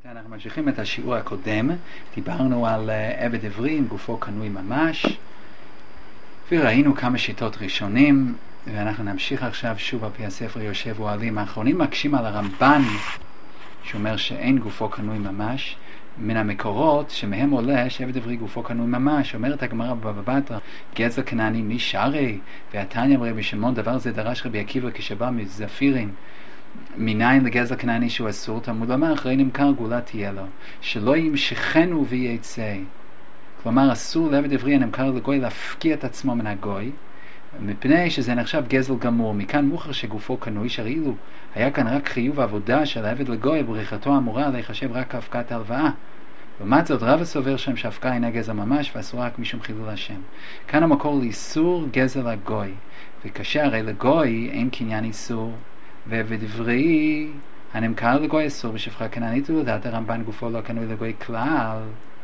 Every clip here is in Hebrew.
אנחנו ממשיכים את השיעור הקודם. דיברנו על עבד עברי עם גופו קנוי ממש, וראינו כמה שיטות ראשונים, ואנחנו נמשיך עכשיו שוב על פי הספר יושב אוהלים. האחרונים מקשים על הרמב"ן שאומר שאין גופו קנוי ממש. מן המקורות שמהם עולה שעבד עברי גופו קנוי ממש. אומרת הגמרא בבא בתרא, גזל כנעני מי שרי, והתניא ברבי שמעון דבר זה דרש רבי עקיבא כשבא מזפירים, מניין לגזל כנעני שהוא אסור, תלמוד לומר אחרי נמכר גאולה תהיה לו, שלא ימשכנו ויצא. כלומר אסור לעבד עברי הנמכר לגוי להפקיע את עצמו מן הגוי, מפני שזה נחשב גזל גמור. מכאן מוכר שגופו קנוי, שהראילו היה כאן רק חיוב עבודה של העבד לגוי, בריחתו אמורה להיחשב רק הפקעת הלוואה. לעומת זאת רבא סובר שם שהפקעה אינה גזל ממש ואסורה רק משום חילול השם. כאן המקור לאיסור גזל הגוי, וקשה הרי לגוי אין קניין איסור, ועבד עברי הנמכר לגוי אסור בשפחה כנענית, ולדעת הרמב"ן גופו לא קנוי לגוי כלל.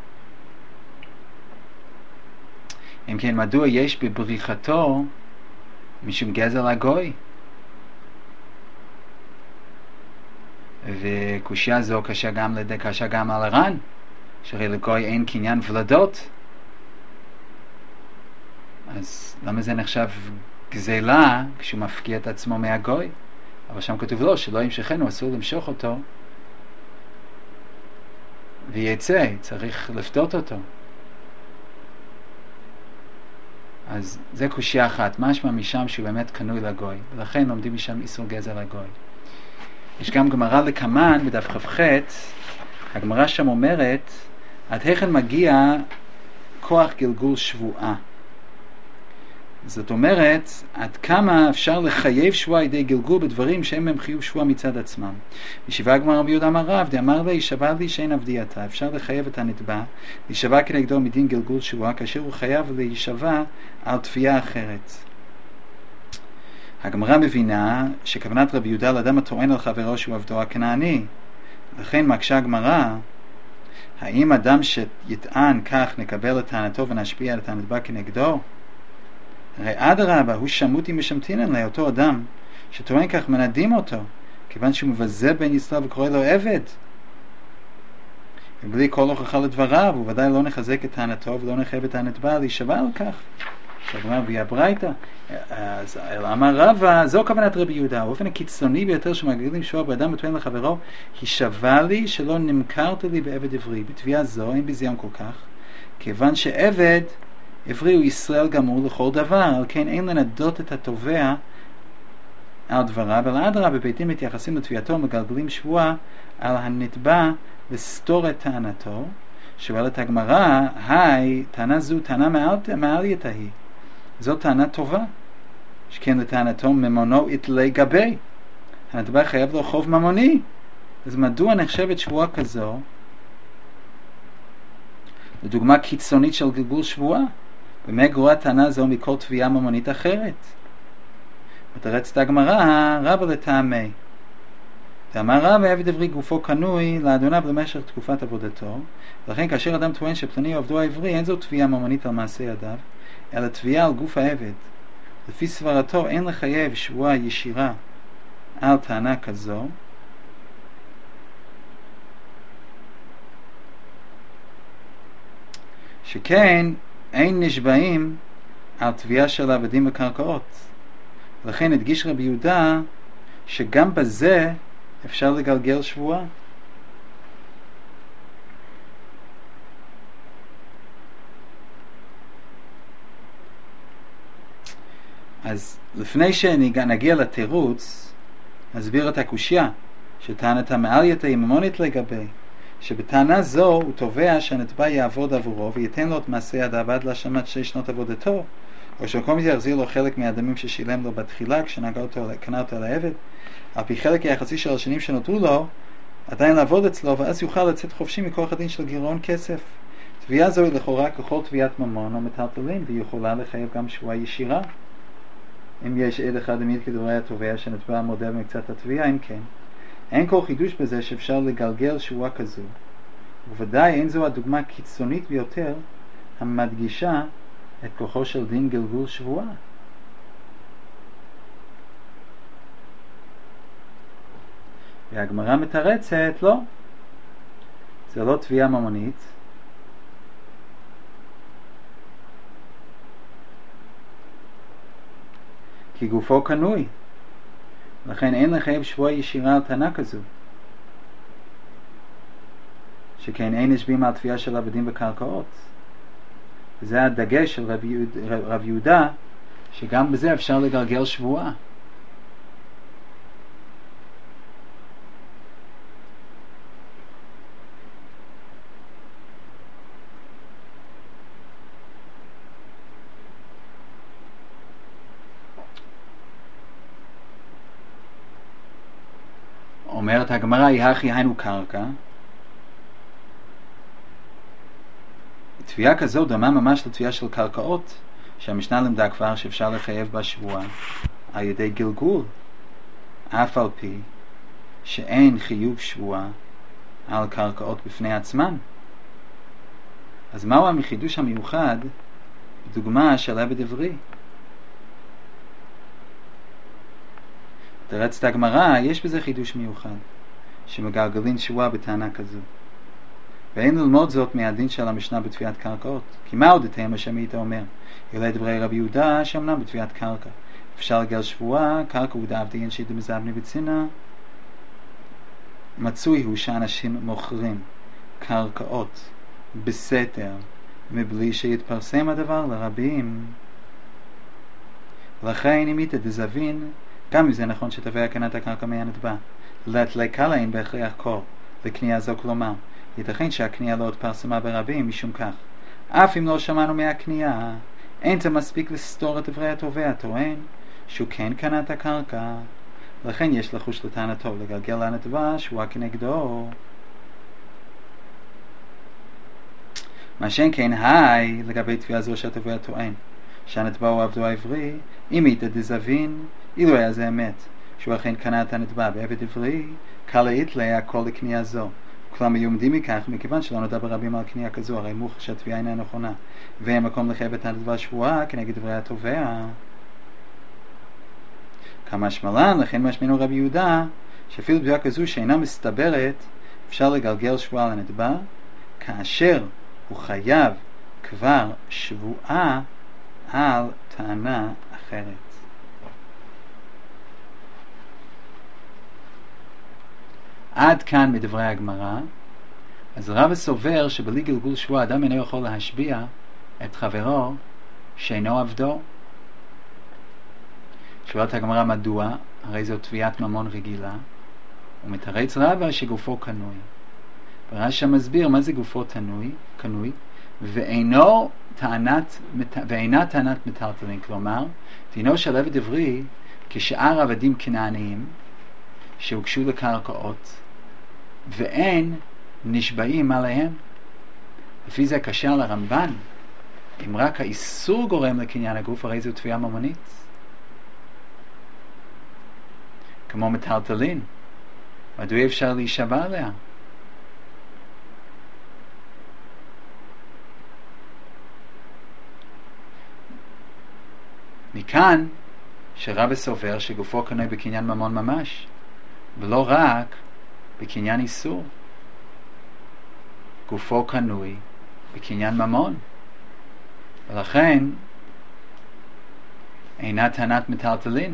אם כן, מדוע יש בבריחתו משום גזל הגוי? וקושיה זו קשה גם על הר"ן, שהרי לגוי אין קניין ולדות. אז למה זה נחשב גזלה כשהוא מפקיע את עצמו מהגוי? אבל שם כתוב לו שלא ימשכנו, אסור למשוך אותו ויצא, צריך לפדות אותו. אז זה קושיה אחת, משמע משם שהוא באמת קנוי לגוי, ולכן לומדים משם איסור גזל לגוי. יש גם גמרא לקמן בדף כ"ח, הגמרא שם אומרת עד היכן מגיע כוח גלגול שבועה. זאת אומרת, עד כמה אפשר לחייב שבועה ידי גלגול בדברים שהם הם חיוב שבועה מצד עצמם. ישיבה הגמרא רבי יהודה אמר רב, דאמר לי, יישבע לי שאין עבדי אתה. אפשר לחייב את הנתבע, להישבע כנגדו מדין גלגול שבועה, כאשר הוא חייב להישבע על תביעה אחרת. הגמרא מבינה שכוונת רבי יהודה לאדם הטוען על חברו שהוא עבדו הכנעני. לכן מקשה הגמרא, האם אדם שיטען כך נקבל את טענתו ונשפיע את הנתבע כנגדו? הרי אדרבה, הוא שמותי משמתינן לאותו אדם שטוען כך מנדים אותו, כיוון שהוא מבזה בן ישראל וקורא לו עבד. ובלי כל הוכחה לדבריו, הוא ודאי לא נחזק את טענתו ולא נחייב את הנתבע להישבע על כך. שאומר בי הברייתא, אז אמר רבא, זו כוונת רבי יהודה, האופן הקיצוני ביותר שמגדילים שבועה באדם וטוען לחברו, הישבע לי שלא נמכרת לי בעבד עברי. בתביעה זו אין ביזיון כל כך, כיוון שעבד עברי הוא ישראל גמור לכל דבר, על כן אין לנדות את התובע על דבריו, אבל אדרבה בבית דין מתייחסים לתביעתו ומגלגלים שבועה על הנתבע לסתור את טענתו. שואלת הגמרא, היי, טענה זו טענה מעלייתא היא, זו טענה טובה, שכן לטענתו ממונו יתלי גבי, הנתבע חייב לו חוב ממוני. אז מדוע נחשבת שבועה כזו לדוגמה קיצונית של גלגול שבועה? במה גרוע טענה זו מכל תביעה ממונית אחרת? מתרצת הגמרא, רבא לטעמי, דאמר רבא עבד עברי גופו קנוי לאדוניו למשך תקופת עבודתו, ולכן כאשר אדם טוען שפלוני עבדו העברי, אין זו תביעה ממונית על מעשה ידיו, אלא תביעה על גוף העבד. לפי סברתו אין לחייב שבועה ישירה על טענה כזו, שכן אין נשבעים על תביעה של עבדים וקרקעות. לכן הדגיש רבי יהודה שגם בזה אפשר לגלגל שבועה. אז לפני שנגיע לתירוץ, נסביר את הקושיה שטענת המעלייתא היא ממונית לגבי, שבטענה זו הוא תובע שהנתבע יעבוד עבורו וייתן לו את מעשה ידיו עד להשלמת 6 שנות עבודתו, או שכל מזה יחזיר לו חלק מהדמים ששילם לו בתחילה קנה אותו לעבד, על פי חלק היחסי של השנים שנותרו לו עדיין לעבוד אצלו, ואז יוכל לצאת חופשי מכוח הדין של גירעון כסף. תביעה זו היא לכאורה ככל תביעת ממון או מטלטלין, והיא יכולה לחייב גם שבועה ישירה. אם יש עד אחד המעיד כדברי התובע שנתבע מודה במקצת התביעה, אם כן, אין כל חידוש בזה שאפשר לגלגל שבועה כזו, ובוודאי אין זו הדוגמה קיצונית ביותר המדגישה את כוחו של דין גלגול שבועה. והגמרא מתרצת, לא. זה לא תביעה ממונית, כי גופו קנוי, לכן אין לחייב שבועה ישירה על טענה כזו, שכן אין נשבים על תביעה של עבדים בקרקעות. זה הדגש של רב יהודה, שגם בזה אפשר לגלגל שבועה. אומרת הגמרא, יחי היינו קרקע. תביעה כזו דומה ממש לתביעה של קרקעות, שהמשנה למדה כבר שאפשר לחייב בה שבועה על ידי גלגול, אף על פי שאין חיוב שבועה על קרקעות בפני עצמן. אז מהו המחידוש המיוחד בדוגמה של עבד עברי? תרצת הגמרא, יש בזה חידוש מיוחד, שמגלגלים שבועה בטענה כזו. ואין ללמוד זאת מהדין של המשנה בתביעת קרקעות. כי מה עוד אתם השם היית אומר? אלא דברי רבי יהודה שאמנם בתביעת קרקע אפשר לגל שבועה, קרקע הוא דעבדי אין שידו מזבני בצינה. מצוי הוא שאנשים מוכרים קרקעות בסתר מבלי שיתפרסם הדבר לרבים. לכן אם היית דזבין, גם אם זה נכון שתבע קנת הקרקע מהנתבע, לתלקה אין בהכרח קור לקנייה זו, כלומר ייתכן שהקנייה לא התפרסמה ברבים משום כך. אף אם לא שמענו מהקנייה, אין זה מספיק לסתור את דברי התובע, טוען שהוא כן קנה את הקרקע, לכן יש לחוש לטענתו לגלגל לנתבע שבועה כנגדו. מה שאין כן היי לגבי תביעה זו שהתובע טוען שהנתבע הוא עבדו העברי, אם היית דזבין, אילו היה זה אמת שהוא אכן קנה את הנתבע בעבד עברי, קל להתלה הכל לקנייה זו. כלומר יומדים מכך, מכיוון שלא נודע ברבים על קנייה כזו, הרי מוכח שהתביעה אינה נכונה ואין מקום לחייב את הנתבע שבועה כנגד דברי התובע. כמה שמלן, לכן משמינו רבי יהודה שאפילו תביעה כזו שאינה מסתברת אפשר לגלגל שבועה לנתבע, כאשר הוא חייב כבר שבועה על טענה אחרת. עד כאן מדברי הגמרא. אז רב סובר שבלי גלגול שבועה אדם אינו יכול להשביע את חברו שאינו עבדו. שואלת הגמרא מדוע, הרי זו תביעת ממון רגילה, ומתרץ רבא שגופו קנוי. ורש"י מסביר מה זה גופו קנוי, ואינה טענת מטלטלין, כלומר דינו של עבד עברי כשאר עבדים כנעניים שהוגשו לקרקעות ואין נשבעים עליהם. לפי זה קשה על הרמב"ן, אם רק האיסור גורם לקניין הגוף, הרי זו תביעה ממונית כמו מטלטלין, מדוע אפשר להישבע עליה? מכאן שרב סובר שגופו קנוי בקניין ממון ממש, ולא רק בקניין איסור. גופו קנוי בקניין ממון, ולכן אינה טענת מטלטלין.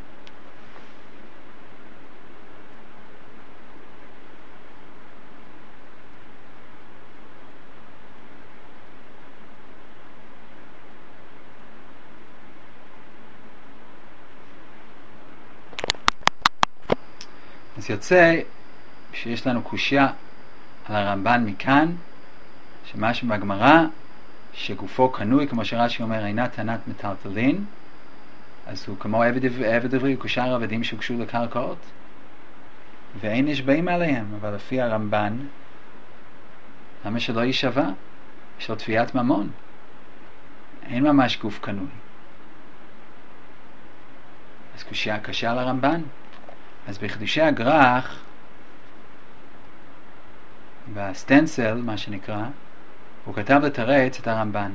אז יוצא שיש לנו קושיה על הרמב"ן מכאן, שמשהו בגמרא שגופו קנוי, כמו שרש"י אומר, אינה טענת מטלטלין, אז הוא כמו עבד עברי, כשאר עבדים שהוגשו לקרקעות ואין נשבעים עליהם. אבל לפי הרמב"ן, למה שלא יישבע? יש לו תביעת ממון, אין ממש גוף קנוי. אז קושיה קשה על הרמב"ן. אז בחידושי הגר"ח, בסטנסל, מה שנקרא, הוא כתב לתרץ את הרמב"ן.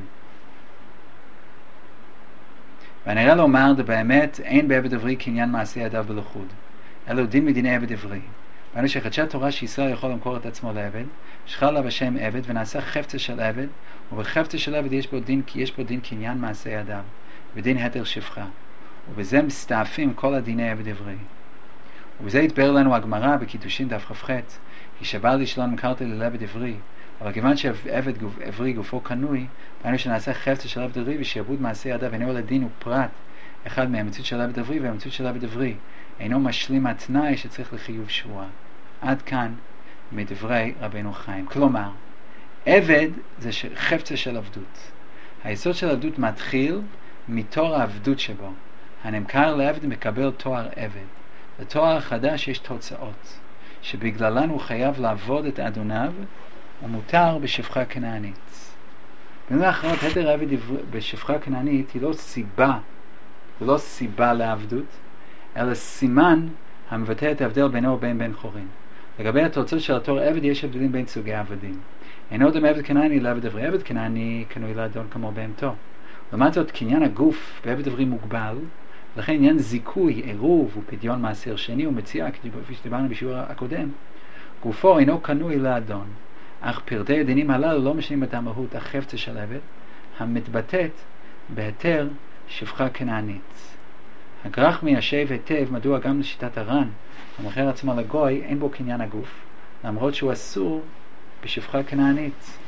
ונראה לומר, באמת אין בעבד עברי קניין מעשה ידיו בלכוד, אלא דין מדיני עבד עברי. ואנו שחדשה תורה שישראל יכול למכור את עצמו לעבד, שחל עליו השם עבד ונעשה חפצה של עבד, ובחפצה של עבד יש בו דין, כי יש בו דין קניין מעשה ידיו, ודין התר שפחה, ובזה מסתעפים כל הדיני עבד עברי. ובזה התבאר לנו הגמרא בקידושין דף כ"ח, כי שבר לשלון מקרתי לעבד עברי, אבל כיוון שעבד עברי גופו קנוי, ואנו שנעשה חפצה של עבד עברי ושעבוד מעשה ידיו אינו לדין ופרט אחד מהמציאות של עבד עברי והמציאות של עבד עברי אינו משלים התנאי שצריך לחיוב שבועה. עד כאן מדברי רבנו חיים. כלומר, עבד זה חפצה של עבדות. היסוד של עבדות מתחיל מתואר העבדות שבו. הנמכר לעבד מקבל תואר עבד. לתואר החדש יש תוצאות, שבגללן הוא חייב לעבוד את אדוניו ומותר בשפחה כנענית. במילים אחרות, היתר עבד בשפחה כנענית היא לא סיבה לעבדות, אלא סימן המבטא את ההבדל בינו ובין בן חורין. לגבי התוצאות של התואר עבד יש הבדלים בין סוגי עבדים. אינו דומה עבד כנעני לעבד עברי. עבד כנעני קנוי לאדון כמו בהמתו. לעומת זאת, קניין הגוף בעבד עברי מוגבל, לכן עניין זיכוי, עירוב ופדיון מעשר שני ומציאה, כפי שדיברנו בשיעור הקודם, גופו אינו קנוי לאדון, אך פרטי הדינים הללו לא משנים את המהות החפצה של עבד, המתבטאת בהיתר שפחה כנענית. הגרח מיישב היטב מדוע גם לשיטת הר"ן, המוכר עצמו לגוי, אין בו קניין הגוף, למרות שהוא אסור בשפחה כנענית.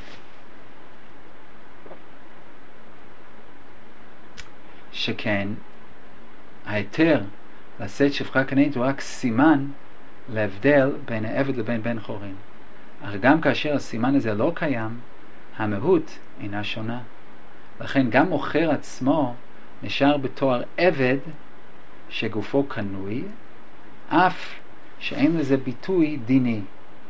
שכן, ההיתר לשאת שפחה כנענית הוא רק סימן להבדל בין העבד לבין בן חורין. אך גם כאשר הסימן הזה לא קיים, המהות אינה שונה. לכן גם מוכר עצמו נשאר בתואר עבד שגופו קנוי, אף שאין לזה ביטוי דיני.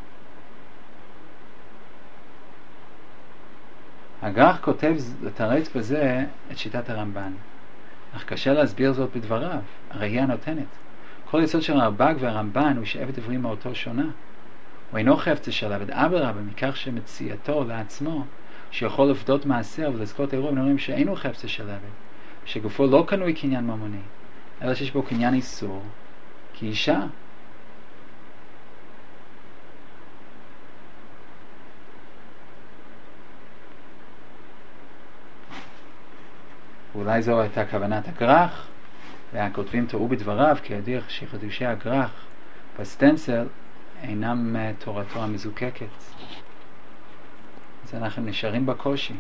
הגר"ח כותב לתרץ בזה את שיטת הרמב"ן, אך קשה להסביר זאת בדבריו, הרי היא הנותנת. כל יסוד של הרב"ג והרמב"ן הוא שעבד עברי מאותו שונה. הוא אינו חפצה של עבד, אדרבה, מכך שמציאתו לעצמו שיכול לפדות מעשר ולזכות עירוב, נראים שאינו חפצה של עבד, שגופו לא קנוי קניין ממוני, אלא שיש בו קניין איסור, כי אישה. ואולי זו הייתה כוונת הגר"ח, והכותבים טעו בדבריו, כי ידוע שחידושי הגר"ח בסטנצל אינם תורתו המזוקקת. אז אנחנו נשארים בקושי.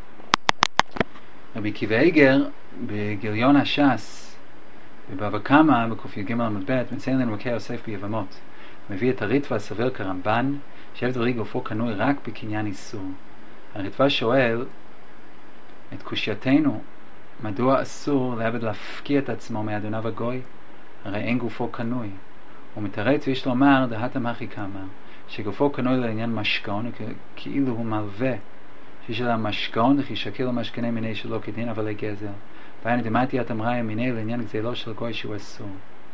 רבי עקיבא איגר בגיליון הש"ס בבבא קמא בק"ג עמוד ב' מציין לנו מקור יוסף ביבמות, מביא את הריטב"א הסובר כרמב"ן שעבד עברי גופו קנוי רק בקניין איסור. הריטב"א שואל את קושייתנו, מדוע אסור לעבד להפקיע את עצמו מאדוניו הגוי? הרי אין גופו קנוי. הוא מתרץ ויש לומר דהתם הכי קמא, שגופו קנוי לעניין משכון, כאילו הוא מלווה שיש לה משכון וכי שקיל למשכני מיני שלא כדין אבל לגזל. והיינו דמעתי את אמרה מיני לעניין גזלו של גוי שהוא אסור.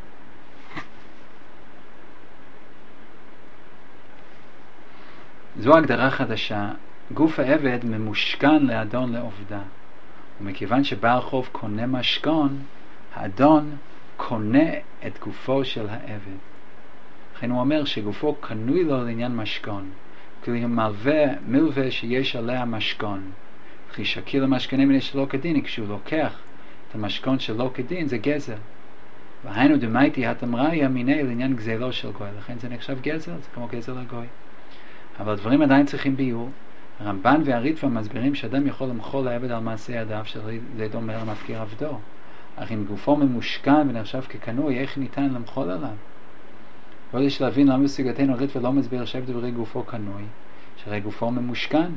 זו הגדרה חדשה. גוף העבד ממושכן לאדון לעובדה, ומכיוון שבעל חוב קונה משכון, האדון קונה את גופו של העבד. לכן הוא אומר שגופו קנוי לו לעניין משכון, כאילו הוא מלווה שיש עליה משכון. וכי שקיל למשכני מיני שלא כדין, כשהוא לוקח את המשכון שלא כדין זה גזל. והיינו דמייתי התמראיה מיני לעניין גזלו של גוי, לכן זה נחשב גזל, זה כמו גזל הגוי. אבל הדברים עדיין צריכים ביור. הרמב"ן והריטב"א מסבירים שאדם יכול למחול לעבד על מעשה ידיו, שזה דומה למפקיר עבדו. אך אם גופו ממושכן ונחשב כקנוי, איך ניתן למחול עליו? ועוד יש להבין למה בסוגייתנו הריטב"א לא מסביר שעבד עברי גופו קנוי, שהרי גופו ממושכן.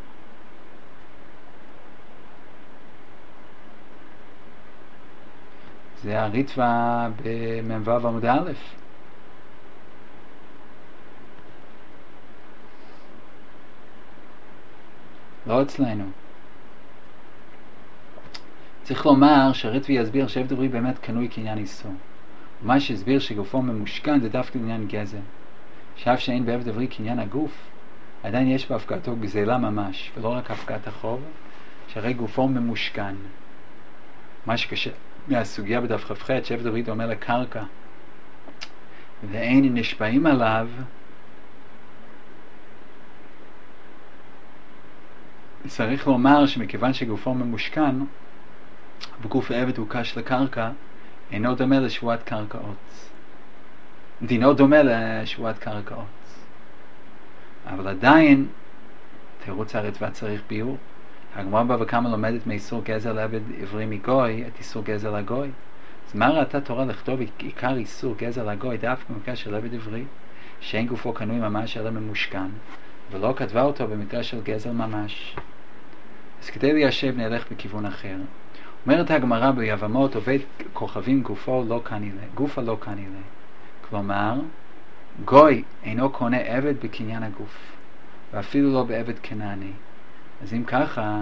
זה הריטב"א במ"ו עמוד א'. לא אצלנו. צריך לומר שהריטב"א יסביר שעבד עברי באמת קנוי קניין איסור. ומה שהסביר שגופו ממושכן זה דווקא עניין גזל. שאף שאין בעבד עברי קניין הגוף, עדיין יש בהפקעתו גזלה ממש, ולא רק הפקעת החוב, שהרי גופו ממושכן. מה שקשה מהסוגיה בדף כ"ח, שעבד עברי דומה לקרקע. ואין נשפעים עליו, צריך לומר שמכיוון שגופו ממושכן וגוף העבד הוא קש לקרקע, אינו דומה לשבועת קרקעות. דינו דומה לשבועת קרקעות. אבל עדיין תירוץ הרצפה צריך ביור. הגמרא בבא קמא לומדת מאיסור גזל לעבד עברי מגוי את איסור גזל לגוי. אז מה ראתה תורה לכתוב עיקר איסור גזל לגוי דווקא במקרה של עבד עברי שאין גופו קנוי ממש אלא ממושכן, ולא כתבה אותו במקרה של גזל ממש? אז כדי ליישב נלך בכיוון אחר. אומרת הגמרא ביבמות, עובד כוכבים גופו לא קנילה, גופה לא קנילה. כלומר, גוי אינו קונה עבד בקניין הגוף, ואפילו לא בעבד כנעני. אז אם ככה,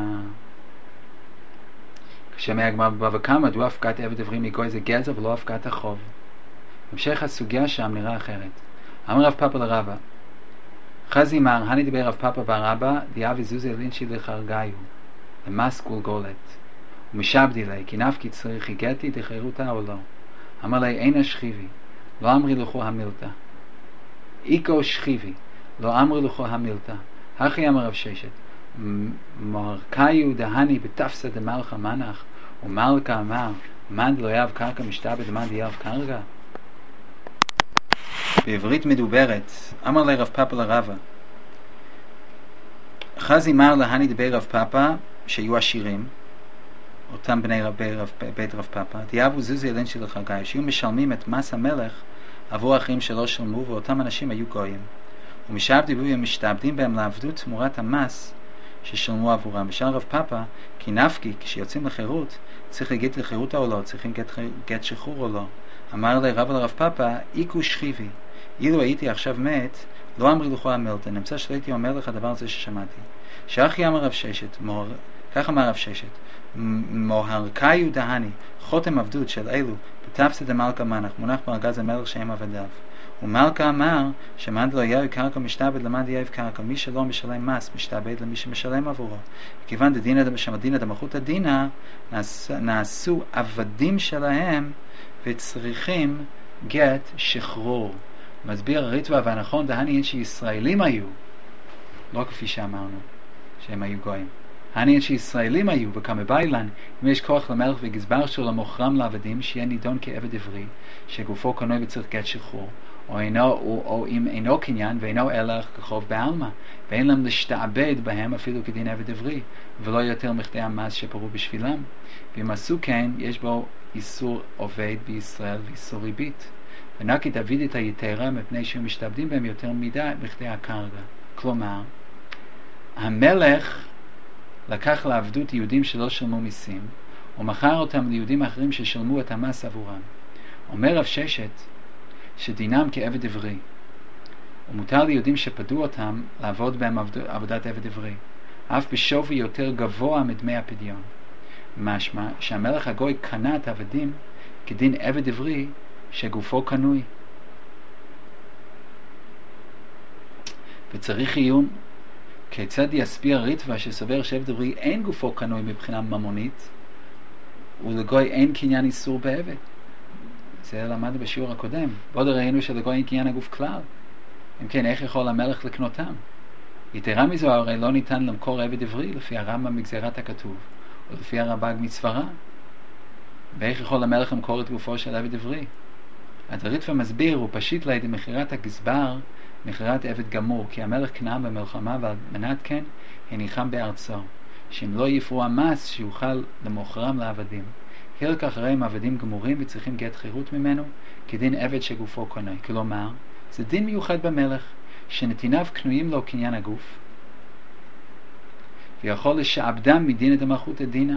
כשמי הגמרא בבא קמא, מדוע הפקעת עבד עברי מגוי זה גזל ולא הפקעת החוב? המשך הסוגיה שם נראה אחרת. אמר רב פאפא לרבא, חזי מר, הני דיבר רב פאפא ברבא, דיאבי זוזי לינשי לחרגאיו, למס גולגולת. ומשבדי לי, כי נפקי צריך הגעתי דחירותה או לא. אמר לי, אין השכיבי, לא אמרי לכו המילתא. איקו שכיבי, לא אמרי לכו המילתא. הכי אמר רב ששת, מרקאיו דהני בתפסא דמלכה מנח, ומלכה אמר, מן לא יאב קרקע משתעבד ומן יאב קרקע? בעברית מדוברת, אמר לי רב פאפא לרבא, חזי מר להני דבר רב פאפא, שיהיו עשירים, אותם בני בית רב פאפא, דיאבו זוזי אלין של חגי, שיהיו משלמים את מס המלך עבור האחרים שלא שלמו, ואותם אנשים היו גויים. ומשעבדי בו הם משתעבדים בהם לעבדות תמורת המס ששלמו עבורם. ושאל רב פאפא, כי נפקי, כשיוצאים לחירות, צריך להגיד לחירות או לא, צריכים גט שחרור או לא. אמר לי רב על רב פאפא, איקו שכיבי, אילו הייתי עכשיו מת, לא אמרי לכו המילתא, נמצא שלא הייתי אומר לך דבר הזה ששמעתי. שאחי אמר רב ששת, כך אמר רב ששת, מוהרקאיו דהני, חותם עבדות של אלו, בתפסא דמלכה מנח, מונח בארגז המלך שהם עבדיו. ומלכה אמר, שמד לא יאב קרקע משתעבד למד יאב קרקע, מי שלא משלם מס, משתעבד למי שמשלם עבורו. כיוון דדינא דמלכותא דינא, נעשו עבדים שלהם, וצריכים גט שחרור. מסביר הריטב"א והנכון, דהני אין שישראלים היו, לא כפי שאמרנו, שהם היו גויים. העניין שישראלים היו, וכמה באילן, אם יש כוח למלך וגזבר שלו למוכרם לעבדים, שיהיה נידון כעבד עברי, שגופו קנוי וצריך גט שחרור, או אם אינו קניין ואינו אלא כחוב בעלמא, ואין להם להשתעבד בהם אפילו כדין עבד עברי, ולא יותר מכדי המס שפרו בשבילם. ואם עשו כן, יש בו איסור עובד בישראל ואיסור ריבית. ונקי דוד את היתרה מפני שהם משתעבדים בהם יותר מדי בכדי הקרקע. כלומר, המלך לקח לעבדות יהודים שלא שלמו מיסים, ומכר אותם ליהודים אחרים ששלמו את המס עבורם. אומר רב ששת שדינם כעבד עברי, ומותר ליהודים שפדו אותם לעבוד בהם עבודת עבד עברי, אף בשווי יותר גבוה מדמי הפדיון. משמע שהמלך הגוי קנה את העבדים כדין עבד עברי שגופו קנוי. וצריך עיון כיצד יסביר ריטב"א שסובר שעבד עברי אין גופו קנוי מבחינה ממונית, ולגוי אין קניין איסור בעבד. זה למדנו בשיעור הקודם. עוד ראינו שלגוי אין קניין הגוף כלל. אם כן, איך יכול המלך לקנותם? יתרה מזו, הרי לא ניתן למכור עבד עברי לפי הרמב"ם מגזירת הכתוב, או לפי הרב"ג מסברה. ואיך יכול המלך למכור את גופו של עבד עברי? אז הריטב"א מסביר, הוא פשיט לידי מכירת הגזבר, מכירת עבד גמור, כי המלך קנה במלחמה, ועל מנת כן הניחם בארצו, שאם לא יפרו המס שיוכל למוכרם לעבדים. הלקח הרי הם עבדים גמורים וצריכים גט חירות ממנו, כדין עבד שגופו קנוי. כלומר, זה דין מיוחד במלך, שנתיניו קנויים לו קניין הגוף, ויכול לשעבדם מדין דמלכותא דינא.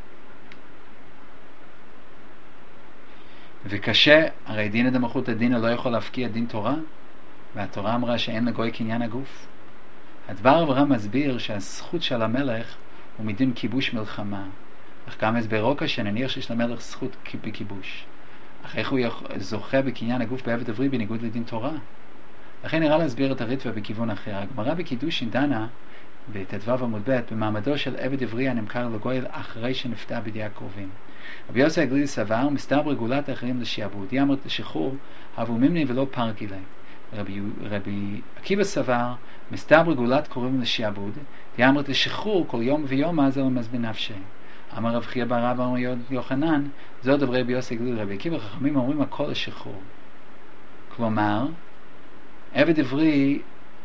וקשה, הרי דין דמלכותא דינא לא יכול להפקיע דין תורה, והתורה אמרה שאין לגוי קניין הגוף. הדבר אברהם מסביר שהזכות של המלך הוא מדין כיבוש מלחמה, אך גם הסברו קשה, נניח שיש למלך זכות בכיבוש, אך איך הוא זוכה בקניין הגוף בעבד עברי בניגוד לדין תורה? לכן נראה להסביר את הריטווה בכיוון אחר. הגמרא בקידושין דנה בט"ו עמוד ב' במעמדו של עבד עברי הנמכר לגוי אחרי שנפטר בידי הקרובים. רבי יוסי הגלילי סבר, מסתבר גאולת האחרים לשיעבוד, היא אמרת לשחרור, הבו מימני ולא פרקי להם. רבי עקיבא סבר, מסתבר גאולת קרובים לשיעבוד, היא אמרת לשחרור כל יום ויום מה זה למז בנפשי. אמר רב חייא בר אבא אמר יוחנן, זו דברי רבי יוסי הגלילי. רבי עקיבא חכמים אומרים הכל לשחרור. כלומר, עבד עברי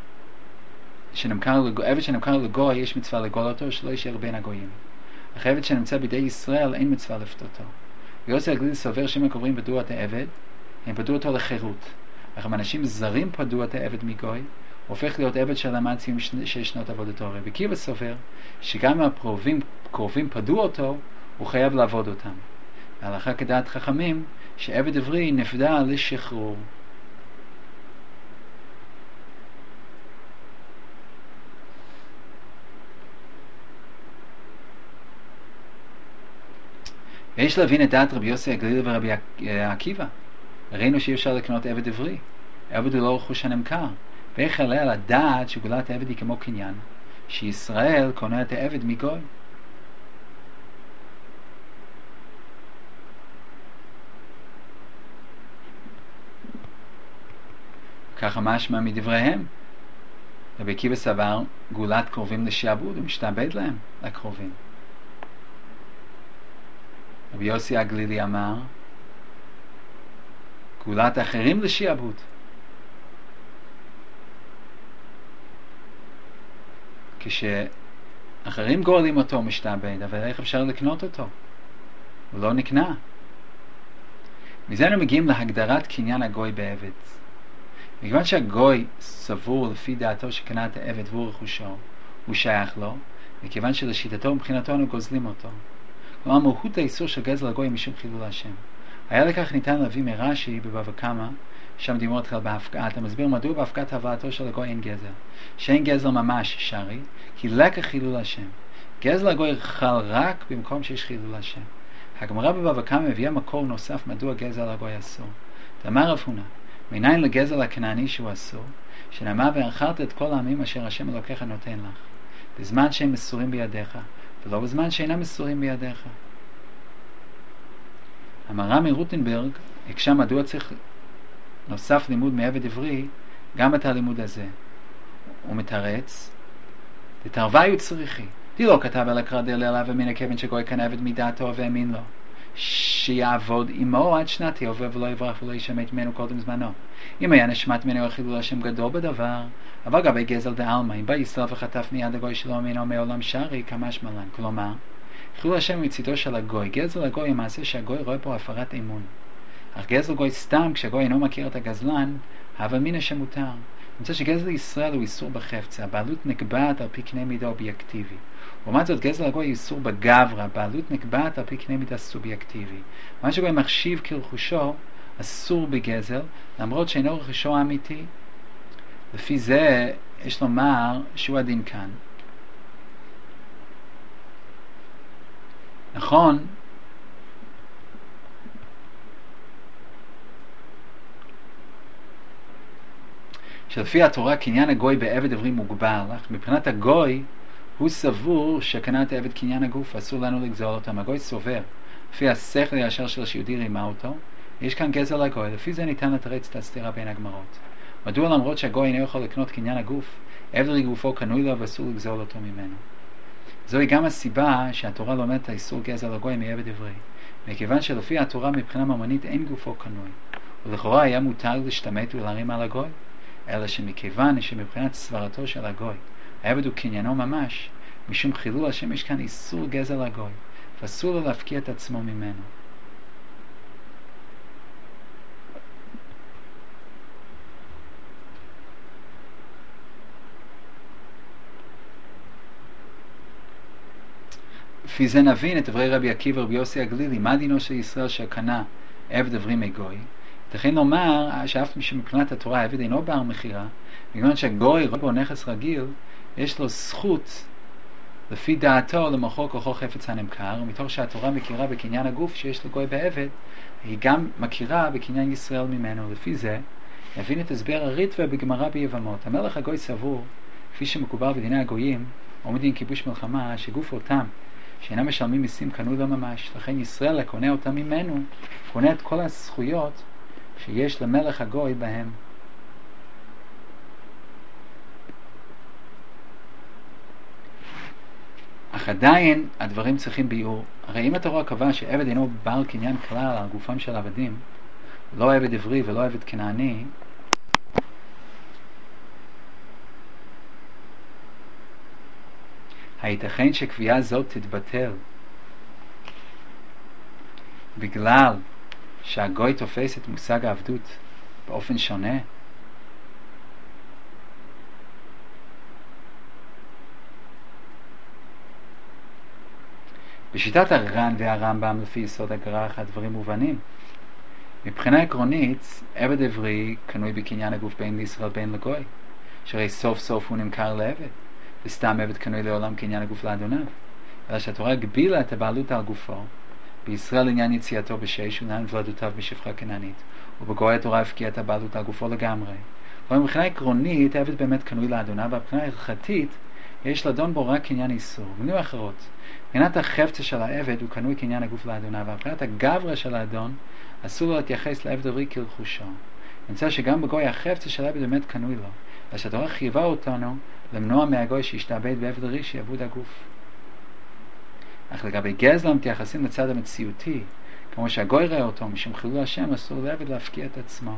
עבד שנמכר לגוי יש מצווה לגול אותו שלא יישאר בין הגויים. אך עבד שנמצא בידי ישראל אין מצווה לפתותו. יוסי הגלילי סובר שאם הקרובים פדו את העבד, הם פדו אותו לחירות. אך אם אנשים זרים פדו את העבד מגוי, הוא הופך להיות עבד של המציעים 6 שנות עבודתו. רבי עקיבא סובר שגם הקרובים פדו אותו, הוא חייב לעבוד אותם. והלכה כדעת חכמים שעבד עברי נפדה לשחרור. ויש להבין את דעת רבי יוסי הגלילי ורבי עקיבא. ראינו שאי אפשר לקנות עבד עברי. עבד הוא לא רכוש הנמכר. ואיך עליה לדעת שגאולת העבד היא כמו קניין, שישראל קונה את העבד מגוי. ככה משמע מדבריהם. רבי עקיבא סבר, גאולת קרובים לשיעבוד, הוא משתעבד להם, לקרובים. רבי יוסי הגלילי אמר, גאולת האחרים לשיעבוד. כשאחרים גואלים אותו הוא משתעבד, אבל איך אפשר לקנות אותו? הוא לא נקנה. מזה אנו מגיעים להגדרת קניין הגוי בעבד. מכיוון שהגוי סבור לפי דעתו שקנה את העבד והוא רכושו, הוא שייך לו, מכיוון שלשיטתו ומבחינתו אנו גוזלים אותו. כלומר, מהות האיסור של גזל הגוי משום חילול השם. היה לכך ניתן להביא מרש"י בבבא קמא, שם דימור התחיל בהפקעה. אתה מסביר מדוע בהפקעת הבאתו של הגוי אין גזל. שאין גזל ממש שרי, כי לקח חילול השם. גזל הגוי חל רק במקום שיש חילול השם. הגמרא בבבא קמא מביאה מקור נוסף מדוע גזל הגוי אסור. תאמר רב הונא, מניין לגזל הכנעני שהוא אסור, שנאמר ואכלת את כל העמים אשר השם אלוקיך נותן לך, בזמן שהם מסורים בידיך, ולא בזמן שאינם מסורים בידיך. המהר"ל מרוטנברג הקשה מדוע צריך נוסף לימוד מעבד עברי גם את הלימוד הזה. הוא מתרץ, תתרוויו צריכי. די לא כתב על הקרא דללה ומן הכיוון שגוי כאן עבד מדעתו והאמין לו, שיעבוד עמו עד שנתי עובר ולא יברח ולא ישמט ממנו קודם זמנו. אם היה נשמט ממנו חילול השם גדול בדבר, אבל גבי גזל דעלמא, אם בא ישראל וחטף מיד הגוי שלו ממנו מעולם שרי כמשמע לן. כלומר, חילול השם מצידו של הגוי. גזל הגוי הוא מעשה שהגוי רואה פה הפרת אמון. אך גזל גוי סתם כשהגוי אינו מכיר את הגזלן, הווה מינא שמותר. נמצא שגזל ישראל הוא איסור בחפצה, הבעלות נקבעת על פי קנה מידה אובייקטיבי. לעומת זאת גזל הגוי הוא איסור בגברא, הבעלות נקבעת על פי קנה מידה סובייקטיבי. מה שגוי מחשיב כרכושו אסור בגזל, למרות שאינו רכושו האמיתי. לפי זה יש לומר שהוא הדין כאן. נכון, שלפי התורה קניין הגוי בעבד עברי מוגבל, אך מבחינת הגוי הוא סבור שקנת העבד קניין הגוף, אסור לנו לגזול אותם. הגוי סובר, לפי השכל הישר של שיהודי רימה אותו, יש כאן גזל הגוי, לפי זה ניתן לתרץ את הסתירה בין הגמרות. מדוע למרות שהגוי אינו יכול לקנות קניין הגוף, עבד גופו קנוי לו ואסור לגזול אותו ממנו. זוהי גם הסיבה שהתורה לומדת האיסור גזל הגוי מעבד עברי, מכיוון שלפי התורה מבחינה ממונית אין גופו קנוי, ולכאורה היה מותר להשתמט ולהרים על הגוי, אלא שמכיוון שמבחינת סברתו של הגוי העבד הוא קניינו ממש, משום חילול השם יש כאן איסור גזל הגוי, ואסור לו להפקיע את עצמו ממנו. לפי זה נבין את דברי רבי עקיבא ורבי יוסי הגלילי, מה דינו של ישראל שקנה עבד עברי מגוי. תכן לומר שאף מבחינת התורה העבד אינו בר מחירה, בגלל שהגוי רואה בו נכס רגיל, יש לו זכות לפי דעתו למכור כוחו חפץ הנמכר, ומתוך שהתורה מכירה בקניין הגוף שיש לגוי בעבד, היא גם מכירה בקניין ישראל ממנו. לפי זה נבין את הסבר הריטווה בגמרא ביבמות. המלך הגוי סבור, כפי שמקובל בדיני הגויים, או מדין כיבוש מלחמה, שגוף אותם שאינם משלמים מיסים קנו לו ממש. לכן ישראל הקונה אותם ממנו, קונה את כל הזכויות שיש למלך הגוי בהם. אך עדיין הדברים צריכים ביאור. הרי אם התורה קבעה שעבד אינו בעל קניין כלל על גופם של עבדים, לא עבד עברי ולא עבד כנעני, הייתכן שקביעה זאת תתבטל בגלל שהגוי תופס את מושג העבדות באופן שונה? בשיטת הר"ן והרמב"ם לפי יסוד הגר"ח הדברים מובנים. מבחינה עקרונית, עבד עברי קנוי בקניין הגוף בין לישראל בין לגוי, שהרי סוף סוף הוא נמכר לעבד, וסתם עבד קנוי לעולם קניין הגוף לאדוניו. אלא שהתורה הגבילה את הבעלות על גופו, בישראל עניין יציאתו בשש ונען ולדותיו בשפחה כנענית, ובגוי התורה הפקיעה את הבעלות על גופו לגמרי. אבל מבחינה עקרונית, עבד באמת קנוי לאדוניו, והבחינה הלכתית יש לדון בו רק קניין איסור. במילים אחרות, מבחינת החפצה של העבד הוא קנוי קניין הגוף לאדוניו, והבחינת הגברא של האדון אסור לו להתייחס לעבד עברי כרכושו. נמצא שגם בגוי החפצה של העבד באמת קנוי לו, והתורה חייבה אותנו למנוע מהגוי שישתעבד בעבד עברי שיעבוד הגוף. אך לגבי גזל מתייחסים לצד המציאותי, כמו שהגוי ראה אותו משום חילול השם, אסור לעבד להפקיע את עצמו.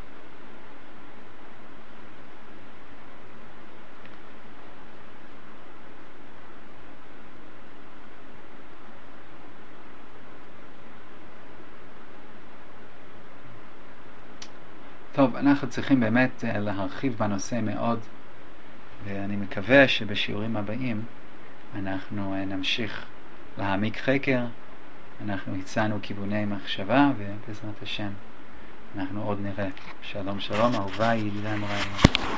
טוב, אנחנו צריכים באמת להרחיב בנושא מאוד, ואני מקווה שבשיעורים הבאים אנחנו נמשיך להעמיק חקר. אנחנו הצענו כיווני מחשבה, ובעזרת השם אנחנו עוד נראה. שלום שלום, אהוביי, ידידיי מוריי.